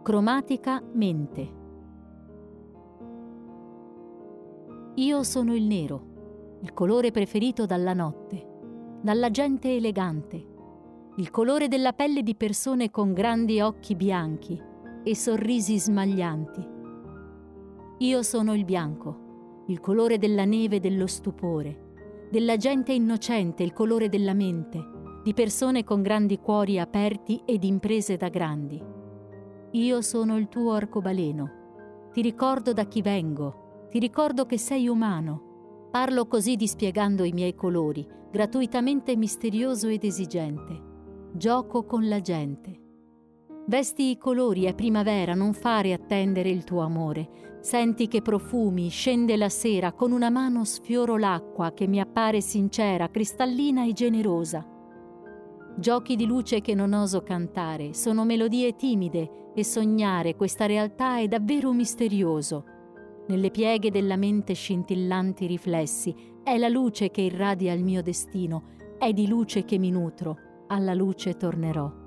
Cromatica mente. Io sono il nero, il colore preferito dalla notte, dalla gente elegante, il colore della pelle di persone con grandi occhi bianchi e sorrisi smaglianti. Io sono il bianco, il colore della neve e dello stupore, della gente innocente, il colore della mente, di persone con grandi cuori aperti ed imprese da grandi. Io sono il tuo arcobaleno. Ti ricordo da chi vengo, ti ricordo che sei umano. Parlo così dispiegando i miei colori, gratuitamente misterioso ed esigente. Gioco con la gente. Vesti i colori, è primavera, non fare attendere il tuo amore. Senti che profumi, scende la sera, con una mano sfioro l'acqua che mi appare sincera, cristallina e generosa. Giochi di luce che non oso cantare, sono melodie timide e sognare questa realtà è davvero misterioso. Nelle pieghe della mente scintillanti riflessi, è la luce che irradia il mio destino, è di luce che mi nutro, alla luce tornerò.